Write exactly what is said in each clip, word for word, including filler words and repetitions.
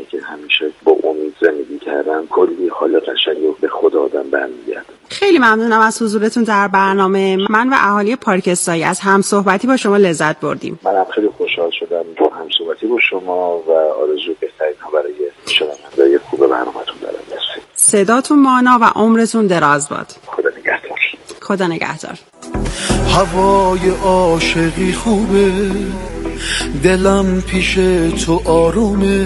که همیشه با امید زندگی کردن کلی حال قشنگی به خود آدم برمیگرده. خیلی ممنونم از حضورتون در برنامه. من و اهالی پارک استایی از همصحبتی با شما لذت بردیم. منم خیلی خوشحال شدم با همصحبتی با شما و آرزوی بهترین ها برای شنونده‌های خوب برنامه‌تون دارم. مرسی. صداتون مانا و عمرتون دراز باد. خدا نگهدار. خدا نگهدار. هوای عاشقی خوبه، دلم پیش تو آرومه،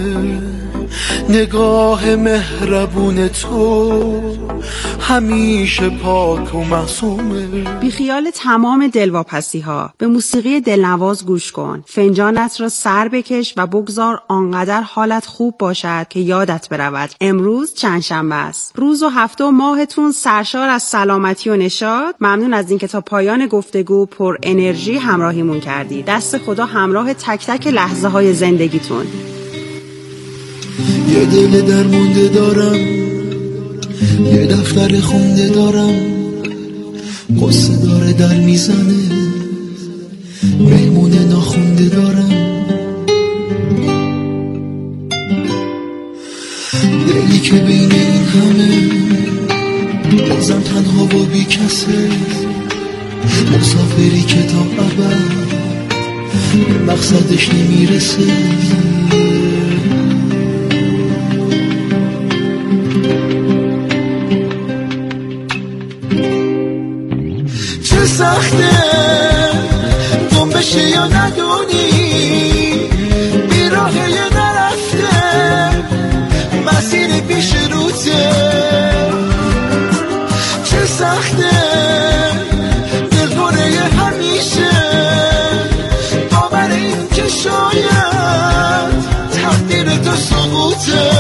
نگاه مهربون تو همیشه پاک و معصومه. بی خیال تمام دلواپسی ها به موسیقی دلنواز گوش کن. فنجانت را سر بکش و بگذار آنقدر حالت خوب باشد که یادت برود امروز چند شنبه است. روز و هفته و ماهتون سرشار از سلامتی و نشاط. ممنون از اینکه تا پایان گفتگو پر انرژی همراهیمون کردی. دست خدا همراه تک تک لحظه های زندگیتون. یه دل درمونده دارم، یه دفتر خونده دارم، قصه داره در میزنه، مهمونه ناخونده دارم، دلی که بین این همه بازم تنها و بی کسه، مسافری که تا ابد به مقصدش نمیرسه. سخته گم بشه یا ندونی، بیراهه یا نرفته، مسیر پیش روته. چه سخته دلخوره همیشه، باور این که شاید تقدیر تو سقوطه.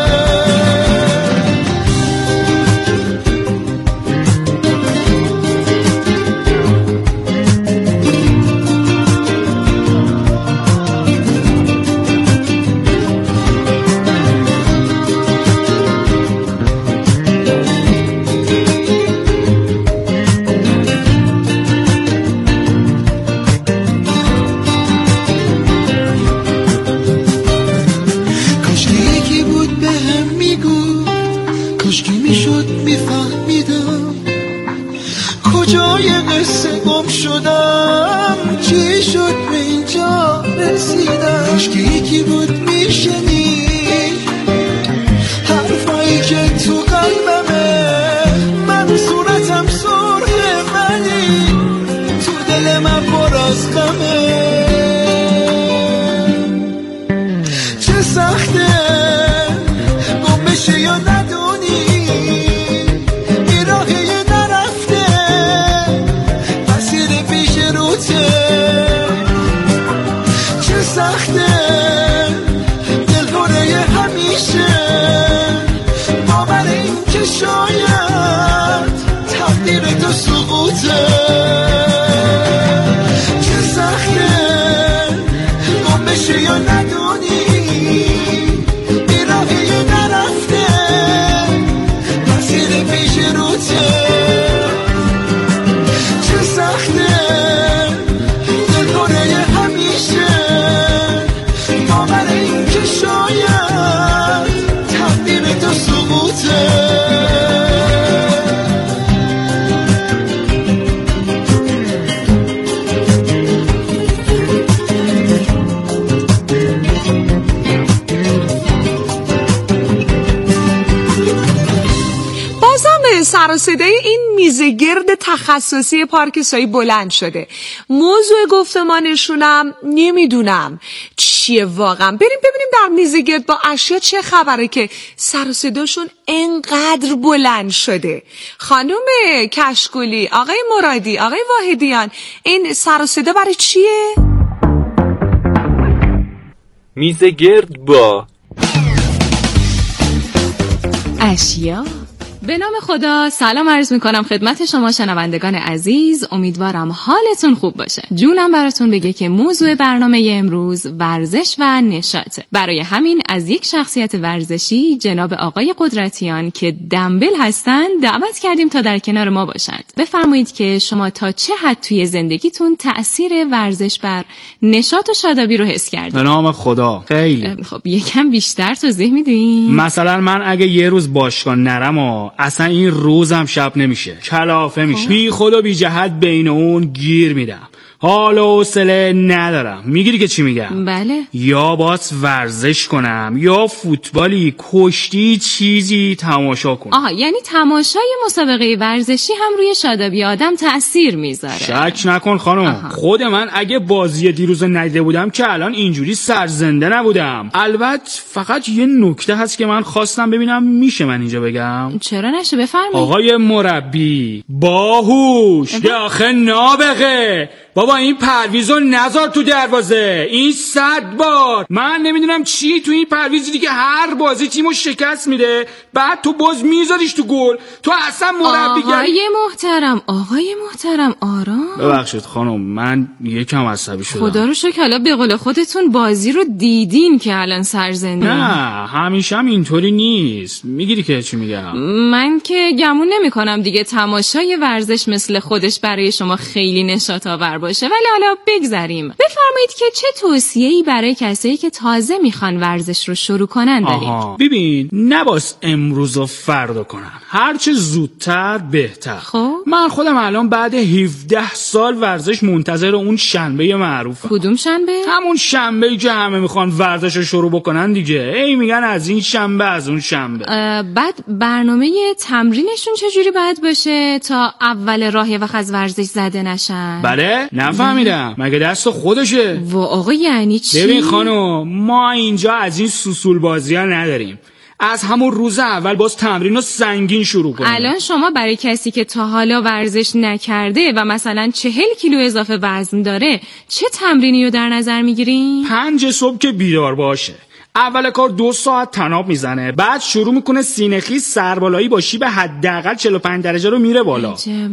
سر و صدای این میزگرد تخصصی پارک استایی بلند شده. موضوع گفتمانشونم نمیدونم چیه واقعا. بریم ببینیم در میزگرد با اشیا چه خبره که سر و صداشون انقدر بلند شده. خانم کشکولی، آقای مرادی، آقای واحدیان، این سر و صدا برای چیه؟ میزگرد با اشیا به نام خدا سلام عرض میکنم خدمت شما شنوندگان عزیز. امیدوارم حالتون خوب باشه. جونم براتون بگه که موضوع برنامه امروز ورزش و نشاطه. برای همین از یک شخصیت ورزشی جناب آقای قدرتیان که دنبل هستن دعوت کردیم تا در کنار ما باشند. بفرمایید که شما تا چه حد توی زندگیتون تأثیر ورزش بر نشاط و شادابی رو حس کردید؟ به نام خدا خیلی. خب یکم بیشتر توضیح میدین؟ مثلا من اگه یه روز باشگاه نرم و اصلا این روزم شب نمیشه، کلافه میشه، بی خود و بی جهت بین اون گیر میدم، حال و حوصله ندارم. میگیری که چی میگم؟ بله. یا باز ورزش کنم یا فوتبالی، کشتی، چیزی تماشا کنم. آها، یعنی تماشای مسابقه ورزشی هم روی شادابی آدم تأثیر میذاره. شک نکن خانم. آها. خود من اگه بازی دیروز ندیده بودم که الان اینجوری سرزنده نبودم. البته فقط یه نکته هست که من خواستم ببینم میشه من اینجا بگم؟ چرا نشه، بفرمایید. آقای مربی باهوش آخه نابغه، بابا این پرویزو نذار تو دروازه. این صد بار من نمیدونم چی تو این پرویزی دیگه هر بازی تیمو شکست میده، بعد تو باز میذاریش تو گل. تو اصلا مربیگری. آقای محترم آقای محترم آرام. ببخشید خانم من یکم عصبی شدم. خدا رو شکر حالا به قول خودتون بازی رو دیدین که الان سرزنده. نه همیشه هم اینطوری نیست. میگیری که چی میگم؟ من که گمون نمیکنم دیگه تماشای ورزش مثل خودش برای شما خیلی نشاط آور باشه، ولی حالا بگذریم. بفرمایید که چه توصیه‌ای برای کسایی که تازه میخوان ورزش رو شروع کنن دارید؟ آها ببین، نباس امروز و فردا کنن، هرچه زودتر بهتر. خب من خودم الان بعد هفده سال ورزش منتظر اون شنبه معروفم. کدوم شنبه؟ همون شنبه‌ای که همه میخوان ورزش رو شروع بکنن دیگه. ای میگن از این شنبه از اون شنبه. بعد برنامه تمرینشون چجوری باید باشه تا اول راه وقت از ورزش زده نشن؟ بله نفهمیدم. مگه دست خودشه؟ و آقا یعنی چی؟ ببین خانم ما اینجا از این سوسول بازی ها نداریم. از همون روز اول باز تمرین رو سنگین شروع کنیم. الان شما برای کسی که تا حالا ورزش نکرده و مثلا چهل کیلو اضافه وزن داره چه تمرینی رو در نظر میگیرین؟ پنج صبح که بیدار باشه، اول کار دو ساعت طناب میزنه، بعد شروع میکنه سینه‌خیز سربالایی با شیب حداقل چهل و پنج درجه رو میره بالا.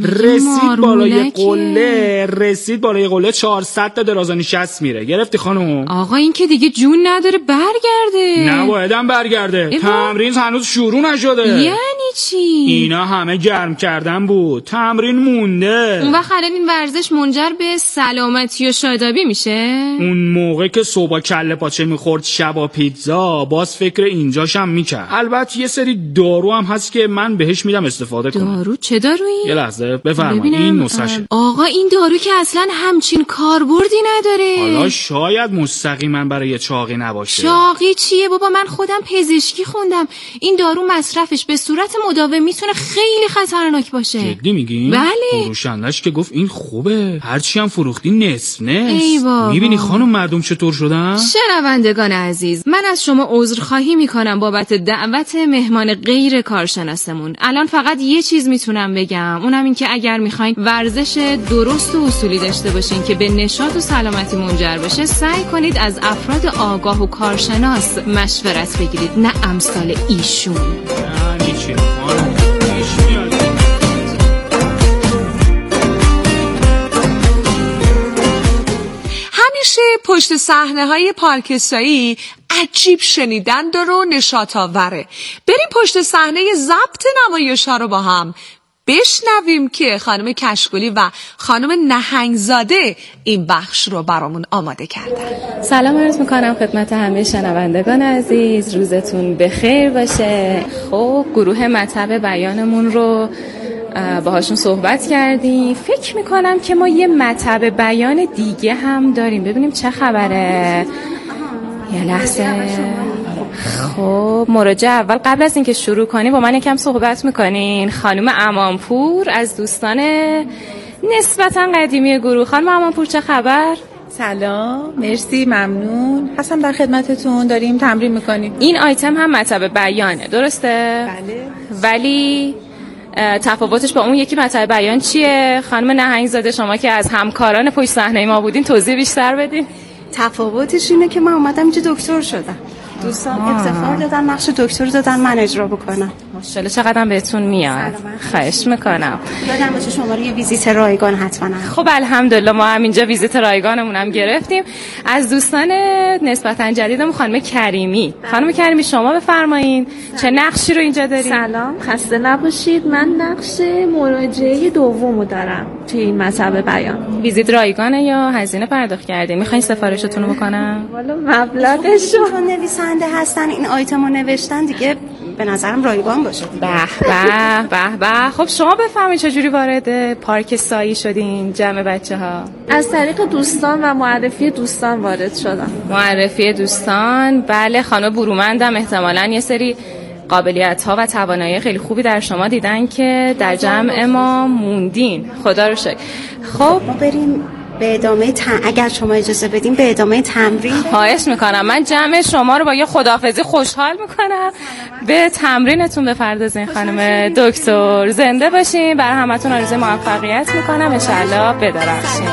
رسید بالای قله رسید بالای قله چهارصد تا درازا نشست میره. گرفتی خانم؟ آقا این که دیگه جون نداره برگرده. نبایدم برگرده. تمرین هنوز شروع نشده. یعنی چی؟ اینا همه گرم کردن بود، تمرین مونده. اون وقت الان این ورزش منجر به سلامتی و شادابی میشه؟ اون موقع که صبح کله پاچه میخورد شبا پیتزا باز فکر اینجاشم میکرد. البته یه سری دارو هم هست که من بهش میدم استفاده کنم. دارو؟ چه دارویی؟ یه لحظه بفرمایید این نسخشه. آقا این دارو که اصلا همچین کاربردی نداره. حالا شاید مستقیما برای چاقی نباشه. چاقی چیه بابا؟ من خودم پزشکی خوندم. این دارو مصرفش به صورت مداوم میتونه خیلی خطرناک باشه. جدی میگی؟ بله. فروشندش که گفت این خوبه، هرچی هم فروختی نصف نصف. میبینی خانم مردم چطور شدن؟ شنوندگان عزیز من از شما عذرخواهی میکنم بابت دعوت مهمان غیر کارشناسمون. الان فقط یه چیز میتونم بگم، اونم این که اگر میخواین ورزش درست و اصولی داشته باشین که به نشاط و سلامتی منجر بشه، سعی کنید از افراد آگاه و کارشناس مشورت بگیرید، نه امثال ایشون. یعنی چی؟ همیشه پشت صحنه های پارکسایی عجیب شنیدن داره و نشاط آوره. بریم پشت صحنه ضبط نمایش ها رو با هم بشنویم که خانم کشکولی و خانم نهنگزاده این بخش رو برامون آماده کردن. سلام عرض میکنم خدمت همه شنوندگان عزیز، روزتون بخیر باشه. خب گروه مطب بیانمون رو باهاشون صحبت کردیم. فکر میکنم که ما یه مطب بیان دیگه هم داریم، ببینیم چه خبره. یه لحظه. خب مراجعه اول قبل از اینکه شروع کنیم با من یکم صحبت میکنین. خانم امانپور از دوستان نسبتا قدیمی گروه. خانم امانپور چه خبر؟ سلام، مرسی، ممنون. هستم در خدمتتون. داریم تمرین میکنیم. این آیتم هم مطب بیانه درسته؟ بله. ولی تفاوتش با اون یکی مطب بیان چیه؟ خانم نهنگزاده شما که از همکاران پشت صحنه ما بودین توضیح بیشتر بدین. تفاوتش اینه که من اومدم اینجا دکتر شدم. دوستان افتخار دادن نقش دکتر دادن من اجرا بکنم. ماشاءالله چقدرم بهتون میاد. خواهش میکنم. یادم باشه شما رو یه ویزیت رایگان حتما. خب الحمدلله ما هم اینجا ویزیت رایگانمون هم گرفتیم از دوستان نسبتا جدیدم خانم کریمی. خانم کریمی شما بفرمایید چه نقشی رو اینجا دارید؟ سلام، خسته نباشید. من نقش مراجعه دومو دارم توی این مطب بیان. ویزیت رایگانه یا هزینه پرداخت کردین؟ میخواین سفارشتون رو بکنم؟ والا مبلغش چون نویسنده هستن این آیتمو نوشتن دیگه به نظرم رایگان باشه. به به به به. خب شما بفهمید چجوری وارد پارک سایی شدین جمع بچه ها؟ از طریق دوستان و معرفی دوستان وارد شدم. معرفی دوستان. بله خانم برومندم احتمالاً یه سری قابلیت ها و توانایی خیلی خوبی در شما دیدن که در جمع ما موندین. خدا رو شکر. خب ما بریم به ادامه تم... اگر شما اجازه بدیم به ادامه تمرین. خواهش میکنم. من جمع شما رو با یه خداحافظی خوشحال میکنم. به تمرینتون بپردازین خانم دکتر. زنده باشین. برای همتون آرزوی موفقیت میکنم. ان شاء الله بدرخشین.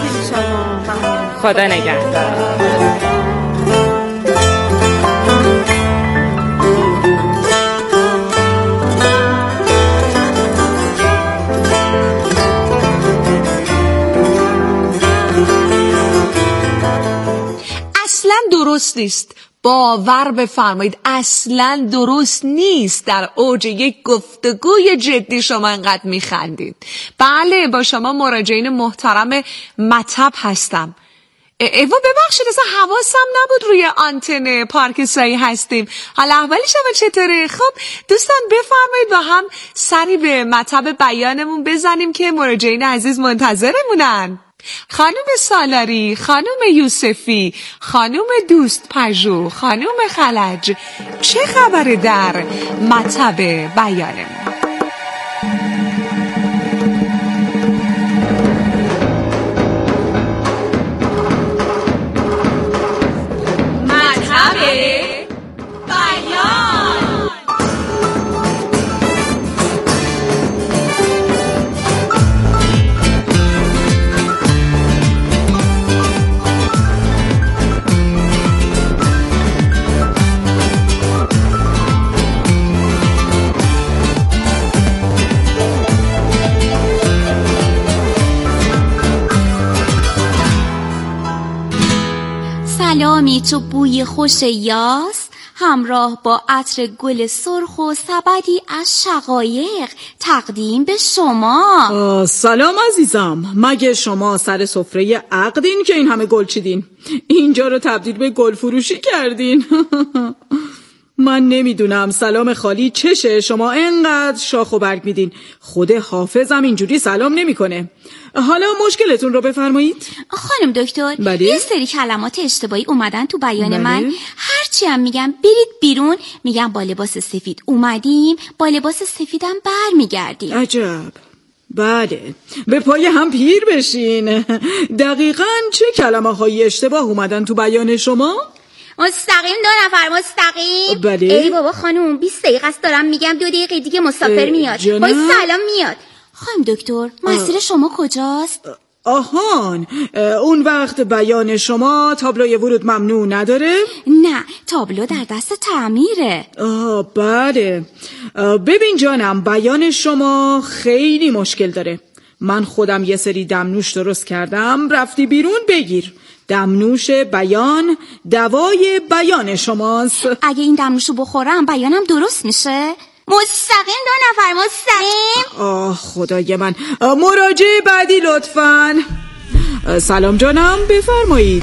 خدا نگهدار. درست نیست. باور بفرمایید اصلا درست نیست در اوج یک گفتگوی جدی شما انقدر میخندید. بله با شما مراجعین محترم مطب هستم. ایوا ببخشید اصلا حواسم نبود روی آنتن پارک سایی هستیم. حالا احوال شما چطوره؟ خب دوستان بفرمایید با هم سری به مطب بیانمون بزنیم که مراجعین عزیز منتظرمونن. خانم سالاری، خانم یوسفی، خانم دوست پژو، خانم خلج، چه خبره در مطب بیانمون؟ مطب بیان. سلامی تو بوی خوش یاس همراه با عطر گل سرخ و سبدی از شقایق تقدیم به شما. سلام عزیزم، مگه شما سر سفره عقدین که این همه گل چیدین؟ اینجا رو تبدیل به گل فروشی کردین؟ من نمیدونم سلام خالی چشه شما انقدر شاخ و برگ میدین. خود حافظم اینجوری سلام نمیکنه. حالا مشکلتون رو بفرمایید. خانم دکتر بله؟ یه سری کلمات اشتباهی اومدن تو بیان بله؟ من. هرچی هم میگم برید بیرون میگم با لباس سفید اومدیم با لباس سفیدم بر میگردیم. عجب. بله به پای هم پیر بشین. دقیقاً چه کلمه های اشتباه اومدن تو بیان شما؟ مستقیم دو نفر مستقیم. بله. ای بابا خانوم بیست دقیقه است دارم میگم دو دقیقه دیگه مسافر میاد. وای سلام میاد. خانم دکتر مسیر شما کجاست؟ آهان اون وقت بیان شما تابلوی ورود ممنوع نداره؟ نه تابلو در دست تعمیره. آه بله. ببین جانم بیان شما خیلی مشکل داره. من خودم یه سری دمنوش درست کردم رفتی بیرون بگیر. دمنوش بیان دوای بیان شماست. اگه این دمنوشو بخورم بیانم درست میشه؟ مستقیم دو نفر مستقیم. آه خدای من. مراجعه بعدی لطفاً. سلام جانم بفرمایید.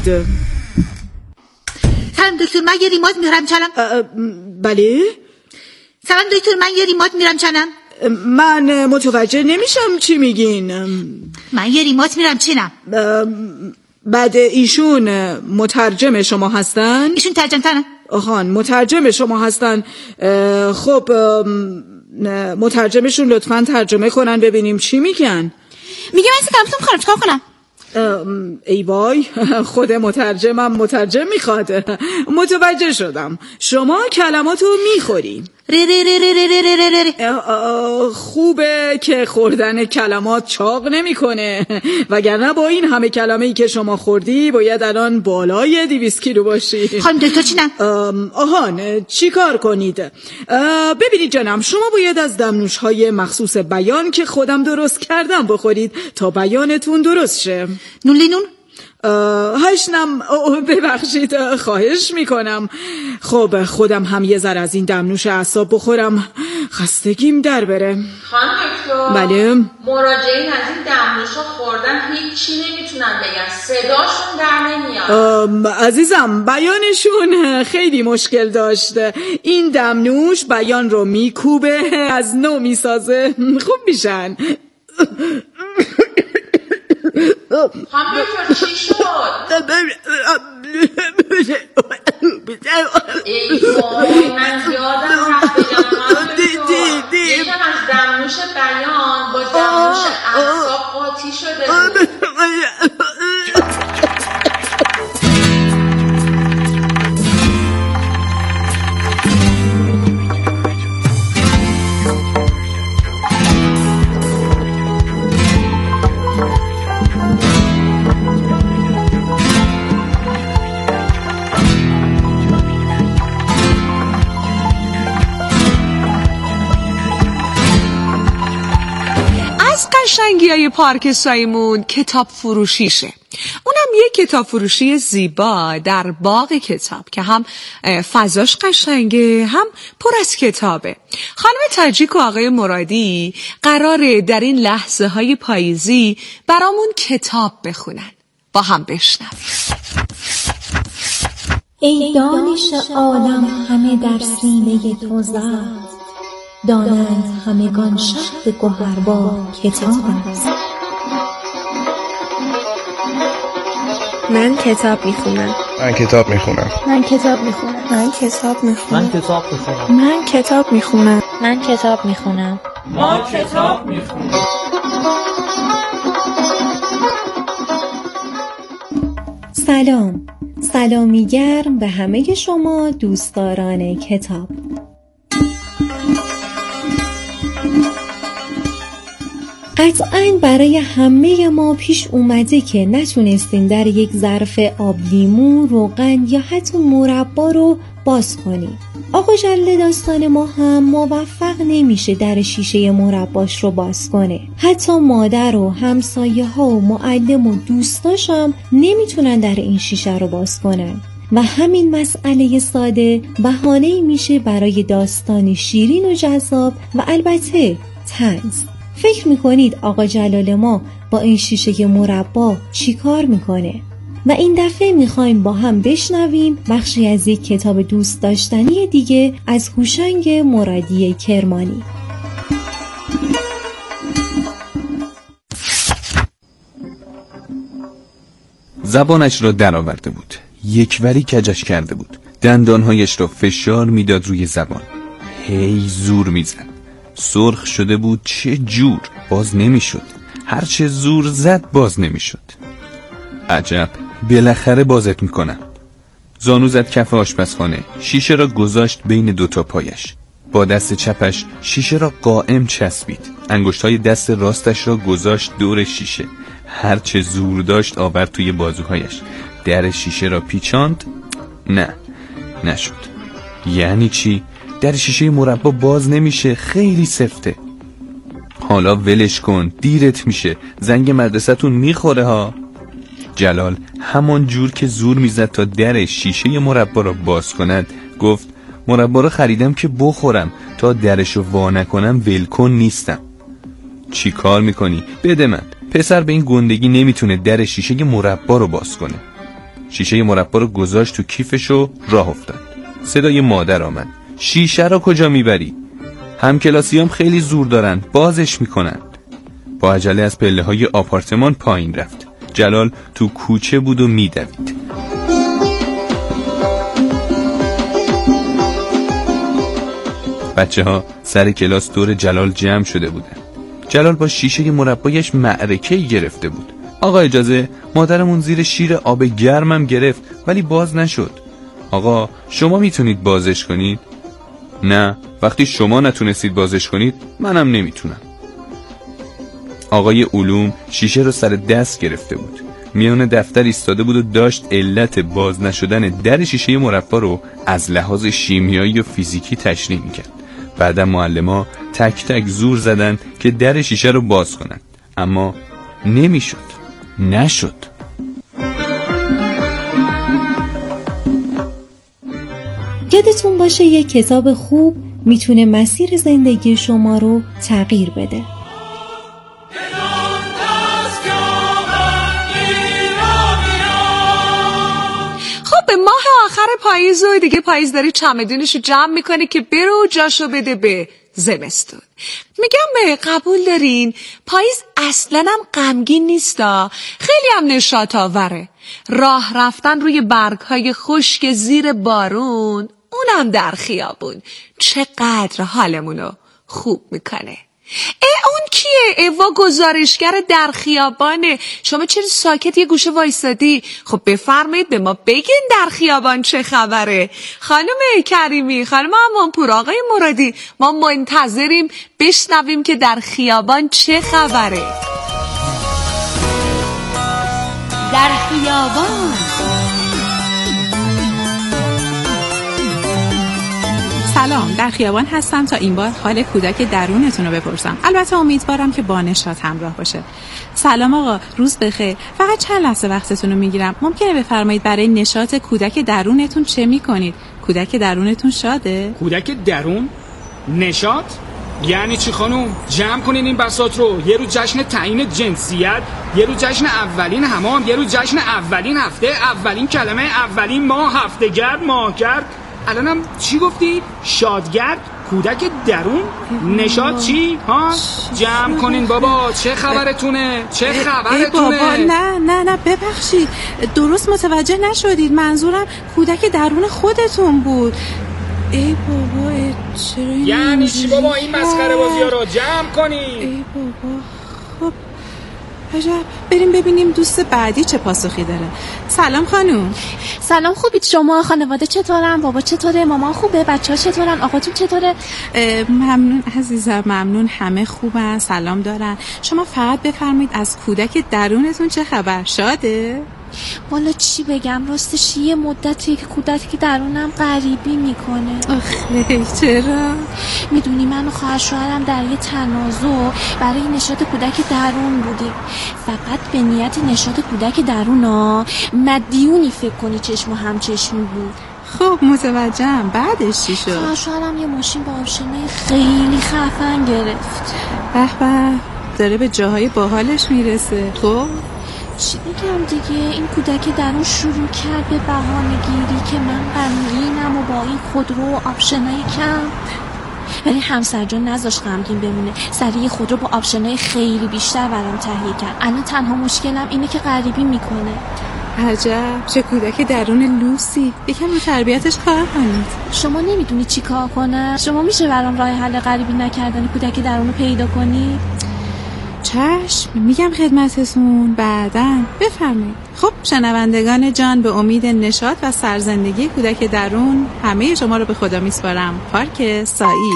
سلام دکتر من یه ریموت میرم چنم. بله سلام دکتر من یه ریموت میرم چنم. من متوجه نمیشم چی میگین. من یه ریموت میرم چنم. بعد ایشون مترجم شما هستن؟ ایشون ترجمه تنم. آهان مترجم شما هستن. خب مترجمشون لطفاً ترجمه کنن ببینیم چی میگن. میگه من سکمتون میخوام چکار کنم؟ ای وای خود مترجمم مترجم میخواد. متوجه شدم شما کلماتو میخوری. ری ری ری ری ری ری ری ری. خوبه که خوردن کلمات چاق نمیکنه، وگرنه با این همه کلمه‌ای که شما خوردی باید الان بالای دویست کیلو باشی. خانم دکتر چینم؟ آهان چی کار کنید؟ ببینید جانم، شما باید از دمنوش‌های مخصوص بیان که خودم درست کردم بخورید تا بیانتون درست شه. نون لینون؟ هشنم ببخشید، خواهش میکنم. خب خودم هم یه ذره از این دمنوش اعصاب بخورم، خستگیم در بره. خانم دکتر، بله؟ مراجعین از این دمنوشا خوردن هیچی نمیتونن بگن، صداشون در نمیاد. عزیزم بیانشون خیلی مشکل داشته. این دمنوش بیان رو میکوبه، از نو میسازه، خوب میشن. خانم دکتر چی شد؟ ای وای، من یادم رفت بگم خانم دکتر، یکم از دمنوش بیان با دمنوش اعصاب قاطی شده بود. قشنگی‌های پارک سایمون کتاب فروشیشه. اونم یه کتاب فروشی زیبا در باغ کتاب که هم فضاش قشنگه هم پر از کتابه. خانم تاجیک و آقای مرادی قراره در این لحظه های پاییزی برامون کتاب بخونن. با هم بشنویم. ای دانش عالم همه در سینه تو زد، دانند همگان شهد گوهربار کتاب است. من کتاب میخونم. من کتاب میخونم. من کتاب میخونم. من کتاب میخونم. من کتاب میخونم. من کتاب میخونم. من کتاب میخونم. ما کتاب میخونم. سلام، سلامی گرم به همه شما دوستداران کتاب. قطعاً برای همه ما پیش اومده که نتونستیم در یک ظرف آب لیمو، روغن یا حتی مربا رو باز کنیم. آقا جلال داستان ما هم موفق نمیشه در شیشه مرباش رو باز کنه. حتی مادر و همسایه ها و معلم و دوستاش هم نمیتونن در این شیشه رو باز کنن. و همین مسئله ساده بهانه‌ای میشه برای داستانی شیرین و جذاب و البته طنز. فکر میکنید آقا جلال ما با این شیشه مربا چی کار میکنه؟ و این دفعه میخوایم با هم بشنویم بخشی از یک کتاب دوست داشتنی دیگه از هوشنگ مرادی کرمانی. زبانش را درآورده بود، یکوری کجش کرده بود، دندانهایش را فشار میداد روی زبان، هی زور میزد. سرخ شده بود، چه جور، باز نمیشد. هر چه زور زد باز نمیشد. عجب، بالاخره بازت میکنم. زانو زد کف آشپزخانه، شیشه را گذاشت بین دوتا پایش. با دست چپش شیشه را قائم چسبید، انگشتای دست راستش را گذاشت دور شیشه. هر چه زور داشت آورد توی بازوهایش. در شیشه را پیچاند، نه نشد. یعنی چی؟ در شیشه مربا باز نمیشه، خیلی سفته. حالا ولش کن، دیرت میشه، زنگ مدرسه‌تون میخوره ها. جلال همان جور که زور میزد تا در شیشه مربا را باز کند گفت مربا را خریدم که بخورم، تا درشو وا نکنم ولکن نیستم. چی کار میکنی؟ بده من. پسر به این گندگی نمیتونه در شیشه مربا رو باز کنه. شیشه مربا رو گذاشت تو کیفش و راه افتاد. صدای مادر آمد. شیشه را کجا میبری؟ همکلاسیام خیلی زور دارن، بازش میکنن. با عجله از پله های آپارتمان پایین رفت. جلال تو کوچه بود و میدوید. بچه ها سر کلاس دور جلال جمع شده بودن. جلال با شیشه مربایش معرکه گرفته بود. آقا اجازه، مادرمون زیر شیر آب گرمم گرفت ولی باز نشد. آقا شما میتونید بازش کنید؟ نه، وقتی شما نتونستید بازش کنید منم نمیتونم. آقای علوم شیشه رو سر دست گرفته بود، میان دفتر ایستاده بود و داشت علت باز نشدن در شیشه مربا رو از لحاظ شیمیایی و فیزیکی تشریح میکرد. بعدم معلما تک تک زور زدن که در شیشه رو باز کنن، اما نمیشد. نشد. یادتون باشه یک کتاب خوب میتونه مسیر زندگی شما رو تغییر بده. خب به ماه آخر پاییز و دیگه پاییز داری چمدونشو جمع میکنه که برو جاشو بده به زمستون. میگم قبول دارین پاییز اصلا هم غمگین نیستا، خیلی هم نشاط آوره. راه رفتن روی برگ‌های خشک زیر بارون، اونم در خیابون، چقدر حالمونو خوب میکنه. ای اون کیه؟ ایوا گزارشگر در خیابانه. شما چرا ساکت یه گوشه وایسادی؟ خب بفرمایید به ما بگین در خیابان چه خبره. خانم کریمی، خانم امانپور، آقای مرادی، ما منتظریم بشنویم که در خیابان چه خبره. در خیابان. سلام، در خیابان هستم تا این بار حال کودک درونتون رو بپرسم. البته امیدوارم که با نشاط همراه باشه. سلام آقا، روز بخیر. فقط چند لحظه وقتتون رو میگیرم. ممکنه بفرمایید برای نشاط کودک درونتون چه میکنید؟ کودک درونتون شاده؟ کودک درون؟ نشاط؟ یعنی چی خانوم؟ جمع کنین این بساط رو. یه رو جشن تعیین جنسیت، یه رو جشن اولین حمام، یه رو جشن اولین هفته، اولین کلمه، اولین ماه، هفته‌گرد، ماهگرد. الانم چی گفتی؟ شادگرد؟ کودک درون؟ نشاط چی؟ ها؟ جمع کنین بابا، چه خبرتونه؟ چه خبرتونه؟ بابا نه نه نه ببخشید، درست متوجه نشدید. منظورم کودک درون خودتون بود. ای بابا چرا این یعنی چی بابا این مسخره بازی‌ها رو جمع کنین؟ ای بابا خب عجب، بریم ببینیم دوست بعدی چه پاسخی داره. سلام خانوم. سلام، خوبید شما؟ خانواده چطورن؟ بابا چطوره؟ مامان خوبه؟ بچه‌ها چطورن؟ آقاتون چطوره؟ ممنون عزیزم، ممنون، همه خوبن، سلام دارن. شما فقط بفرمایید از کودک درونتون چه خبر؟ شاده؟ والا چی بگم، راستش یه مدتی که کودکی درونم غریبی میکنه. آخه چرا؟ میدونی من و خواهر شوهرم در یه تنازع برای نشاط کودک درون بودیم. فقط به نیت نشاط کودک درونا مدیونی فکر کنی چشم و همچشمی بود. خب متوجهم، بعدش چی شد؟ خواهر شوهرم یه ماشین با آپشنای خیلی خفن گرفت. به به، داره به جاهای باحالش میرسه. خب چی بگم دیگه، این کودک درون شروع کرد به بهانه گیری که من غمگینم و با این خودرو و آپشنای کم. ولی همسر جان نذاش غمگین بمونه، سریع خودرو با آپشنای خیلی بیشتر برام تهیه کرد. الان تنها مشکلم اینه که غریبی میکنه. عجب، چه کودک درون لوسی. یکم رو تربیتش کار کنید. شما نمیدونی چی کار کنم؟ شما میشه برام راه حل غریبی نکردن کودک درون رو پیدا کنی؟ چشم، میگم خدمتتون بعداً. بفرمایید. خب شنوندگان جان، به امید نشاط و سرزندگی کودک درون همه شما رو به خدا میسپارم. پارک سایی.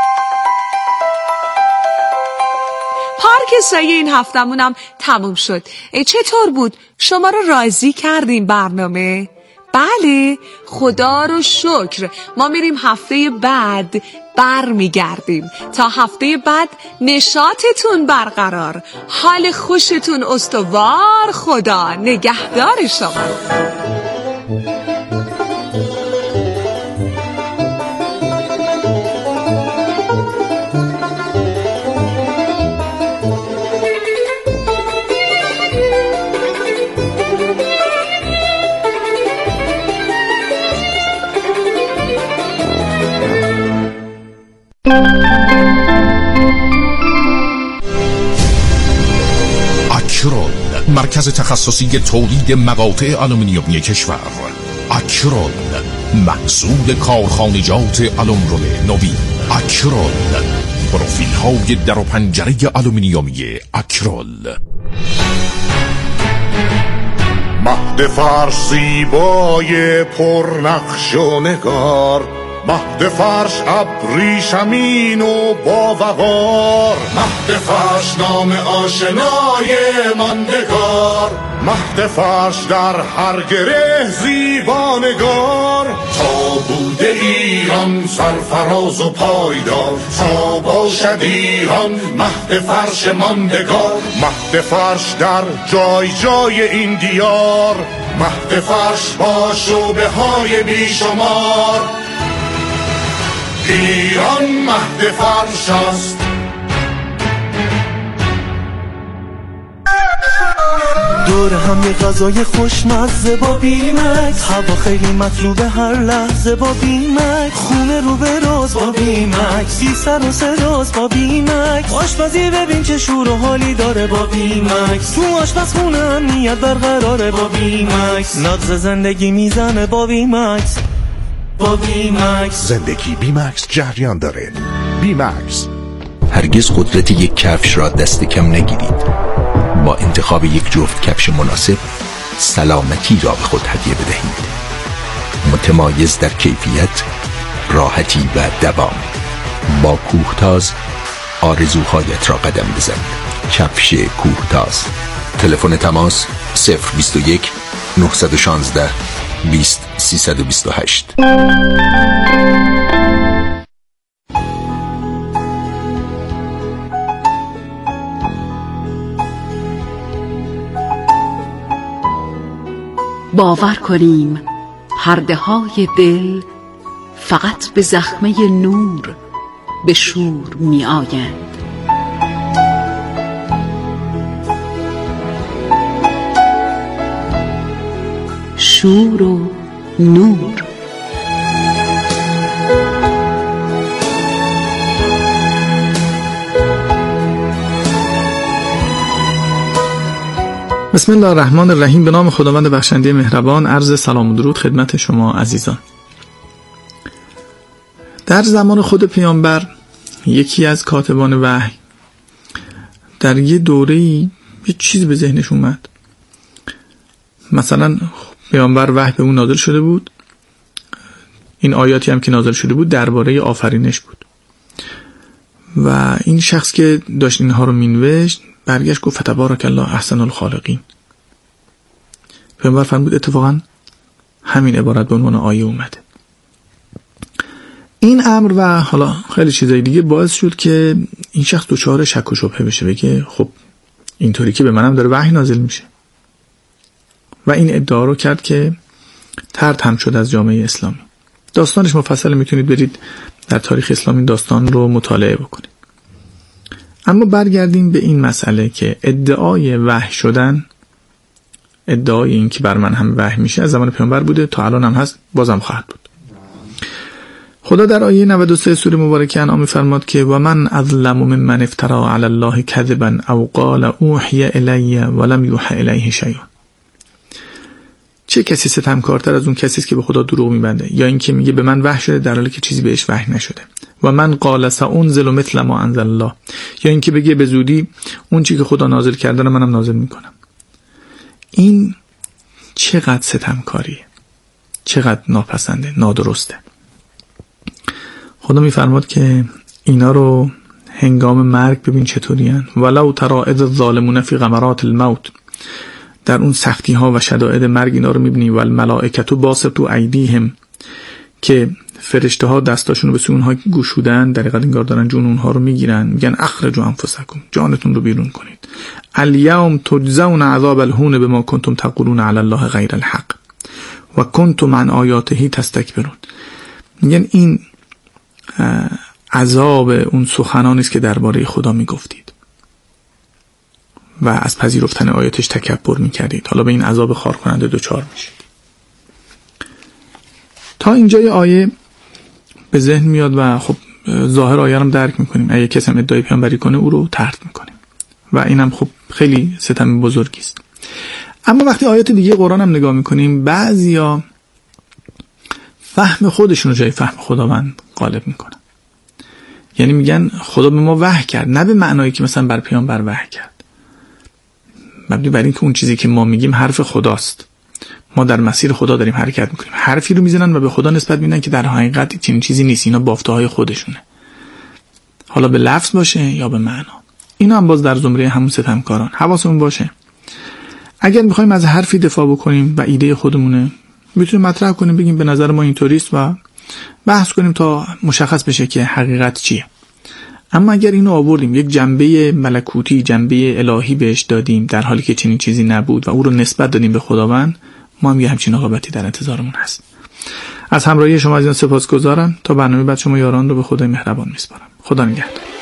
پارک سایی این هفتمونم تموم شد. چطور بود؟ شما رو راضی کردیم برنامه؟ بله، خدا رو شکر. ما میریم هفته بعد بر میگردیم. تا هفته بعد نشاطتون برقرار، حال خوشتون استوار. خدا نگهدار شما. اکرول، مرکز تخصصی تولید مقاطع آلومینیومی کشور. اکرول، محصول کارخانجات آلومرول نوین. اکرول، پروفیل های در و پنجره آلومینیومی اکرول. مهد فارسی بای پرنقش و نگار، مهد فرش ابریشمین و با وقار، مهد فرش نام آشنای ماندگار، مهد فرش در هر گره زیبانگار. تا بوده ایران سرفراز و پایدار، تا باشد ایران مهد فرش ماندگار. مهد فرش در جای جای این دیار، مهد فرش با شعبه های بیشمار. ایران مهد فرش است. دور هم یه غذای خوشمزه با بیمکس، هوا خیلی مطلوبه هر لحظه با بیمکس، خونه رو به راز با بیمکس، بی سر و صداست با بیمکس، آشپزی ببین چه شور و حالی داره با بیمکس، تو آشپزخونه امنیت برقراره با بیمکس، نغز زندگی میزنه با بیمکس. با بیمکس زندگی بیمکس جریان داره. بیمکس. هرگز قدرت یک کفش را دست کم نگیرید. با انتخاب یک جفت کفش مناسب سلامتی را به خود هدیه بدهید. متمایز در کیفیت، راحتی و دوام. با کوهتاز آرزوهایت را قدم بزن. کفش کوهتاز. تلفن تماس صفر بیست و یک نهصد و شانزده بیست سیصد و بیست و هشت. باور کنیم پرده های دل فقط به زخمه نور به شور می آیند. شور و نور. بسم الله الرحمن الرحیم. به نام خداوند بخشنده مهربان. عرض سلام و درود خدمت شما عزیزان. در زمان خود پیامبر یکی از کاتبان وحی در یه دوره‌ای یه چیز به ذهنش اومد. مثلا پیامبر وحی به اون نازل شده بود، این آیاتی هم که نازل شده بود درباره آفرینش بود و این شخص که داشت اینها رو مینوشت برگشت گفت فتبارک الله احسن الخالقین. پیامبر فرمود اتفاقا همین عبارت به عنوان آیه اومده. این امر و حالا خیلی چیزای دیگه باعث شد که این شخص دچار شک و شبهه بشه، بگه خب اینطوری که به منم داره وحی نازل میشه و این ادعا رو کرد که طرد هم شد از جامعه اسلامی. داستانش مفصل، میتونید برید در تاریخ اسلامی داستان رو مطالعه بکنید. اما برگردیم به این مسئله که ادعای وحی شدن، ادعای این که بر من هم وحی میشه از زمان پیامبر بوده، تا الان هم هست، بازم خواهد بود. خدا در آیه نود و سه سوره مبارکه انعام می‌فرماد که و من اظلم ممن افترى علی الله کذبا او قال اوحی الی ولم یوحى الیه شیء. چه کسی ستمکارتر از اون کسی است که به خدا دروغ میبنده یا اینکه میگه به من وحی شده در حالی که چیزی بهش وحی نشده. و من قال سأنزل مثل ما انزل الله، یا اینکه بگه به زودی اون چیزی که خدا نازل کرده رو منم نازل میکنم. این چقدر ستمکاریه، چقدر ناپسنده، نادرسته. خدا میفرماد که اینا رو هنگام مرگ ببین چطوری هن. ولو تری اذ الظالمون فی غمرات الموت، در اون سختی ها و شدائد مرگ اینا رو میبینی. و الملائکه باسطوا ایدیهم، که فرشته ها دستاشون رو به سوی اونها گشودن، در حقیقت انگار دارن جون اونها رو میگیرن، میگن اخرجوا انفسکم، جانتون رو بیرون کنید. الیوم تجزون عذاب الهون بما کنتم تقولون علی الله غیر الحق و کنتم عن آیاته تستکبرون. میگن این عذاب اون سخنانی است که درباره خدا میگفتید و از پذیرفتن آیاتش تکبر میکردید، حالا به این عذاب خار کننده دچار میشید. تا اینجای آیه به ذهن میاد و خب ظاهر آیه رو درک میکنیم. اگه کسی هم ادعای پیامبری کنه او رو طرد میکنیم و اینم خب خیلی ستم بزرگی است. اما وقتی آیات دیگه قرآن هم نگاه میکنیم، بعضیا فهم خودشون رو جای فهم خداوند غالب میکنن. یعنی میگن خدا به ما وحی کرد، نه به معنایی که مثلا بر پیامبر وحی کرد، مبنی بر این که اون چیزی که ما میگیم حرف خداست، ما در مسیر خدا داریم حرکت میکنیم. حرفی رو میزنن و به خدا نسبت میدن که در حقیقت چنین چیزی نیست، اینا بافته های خودشونه، حالا به لفظ باشه یا به معنا. اینا هم باز در زمره همون ستمکاران. حواسمون باشه اگر میخوایم از حرفی دفاع بکنیم و ایده خودمونه، میتونیم مطرح کنیم، بگیم به نظر ما اینطوریست و بحث کنیم تا مشخص بشه که حقیقت چیه. اما اگر اینو آوردیم یک جنبه ملکوتی، جنبه الهی بهش دادیم در حالی که چنین چیزی نبود و او رو نسبت دادیم به خداوند، ما هم یه همچین عاقبتی در انتظارمون هست. از همراهی شما عزیزان سپاسگزارم. تا برنامه بعد شما یاران رو به خدای مهربان میسپارم. خدا نگهدار.